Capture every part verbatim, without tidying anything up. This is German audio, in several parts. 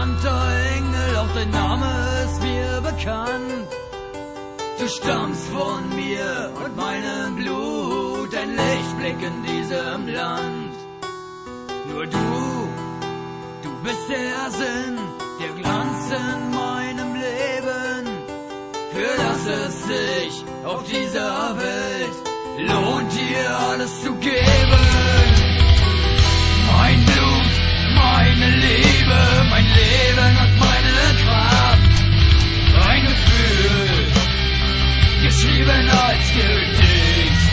gesandter Engel, auch dein Name ist mir bekannt. Du stammst von mir und meinem Blut, ein Lichtblick in diesem Land. Nur du, du bist der Sinn, der Glanz in meinem Leben. Für das es sich auf dieser Welt lohnt, dir alles zu geben. Mein Blut, meine Liebe, mein Leben und meine Kraft. Ein Gefühl, geschrieben als Gedicht.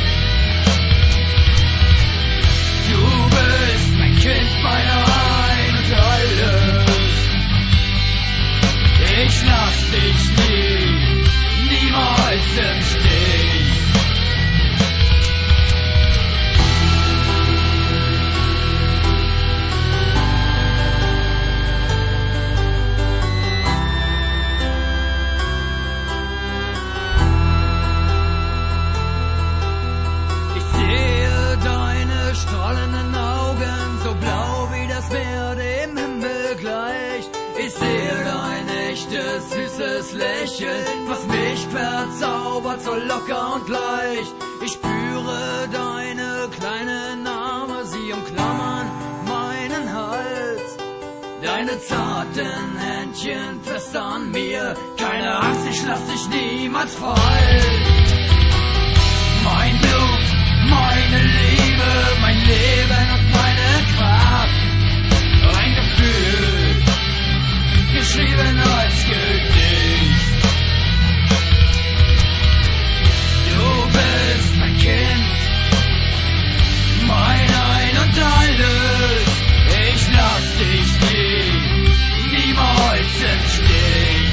Du bist mein Kind, mein Ein und alles. Ich lass dich nie, niemals im Stich. Strahlenden Augen, so blau wie das Meer dem Himmel gleicht. Ich sehe dein echtes, süßes Lächeln, was mich verzaubert, so locker und leicht. Ich spüre deine kleinen Arme, sie umklammern meinen Hals. Deine zarten Händchen fest an mir, keine Angst, ich lass dich niemals fallen. Mein Blut, meine Liebe, mein Leben und meine Kraft. Ein Gefühl, geschrieben als Gedicht. Du bist mein Kind, mein Ein und alles. Ich lass dich nie, niemals im Stich.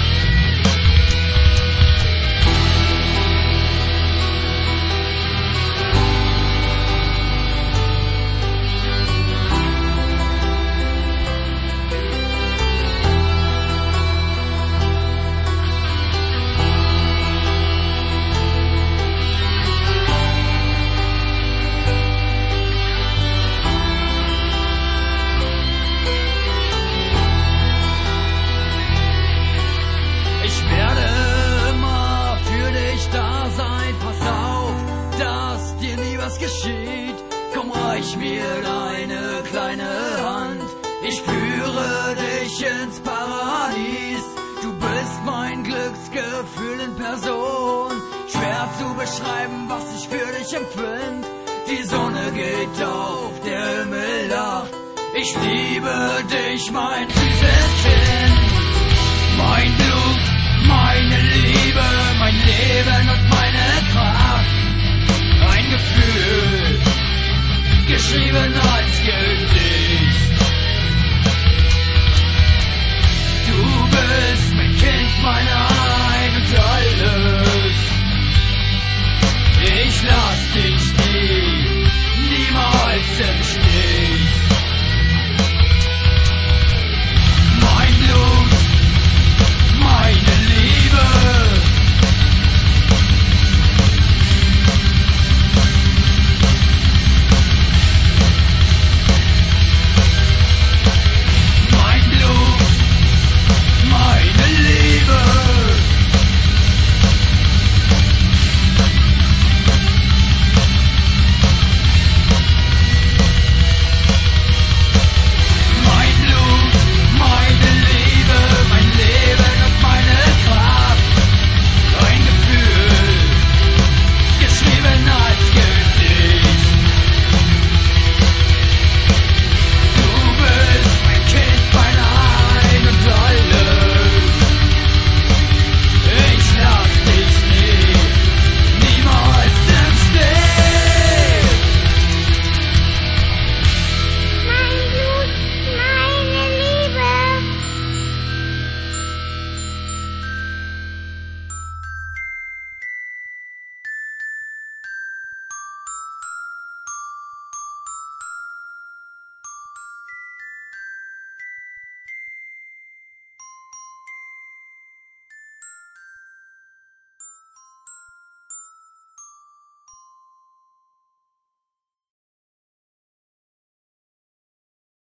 Geschieht, komm, reich mir deine kleine Hand. Ich führe dich ins Paradies. Du bist mein Glücksgefühl in Person. Schwer zu beschreiben, was ich für dich empfind. Die Sonne geht auf, der Himmel lacht. Ich liebe dich, mein süßes Kind. Mein Blut, meine Liebe, mein Leben und meine Kraft. Ein Gefühl, geschrieben als Gedicht. Du bist mein Kind, mein Ein und alles. Ich lass